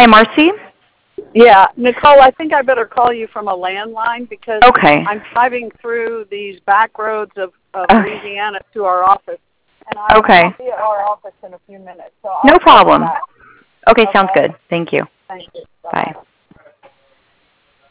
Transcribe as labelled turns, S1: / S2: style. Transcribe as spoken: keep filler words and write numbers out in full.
S1: Hi, Marcy?
S2: Yeah, Nicole, I think I better call you from a landline because
S1: okay.
S2: I'm driving through these back roads of, of
S1: Uh,
S2: Louisiana to our office. And I,
S1: okay.
S2: I'll be at our office in a few minutes. So I'll
S1: no problem.
S2: back.
S1: Okay,
S2: Okay,
S1: sounds good. Thank you.
S2: Thank you.
S1: Bye.
S2: Bye-bye.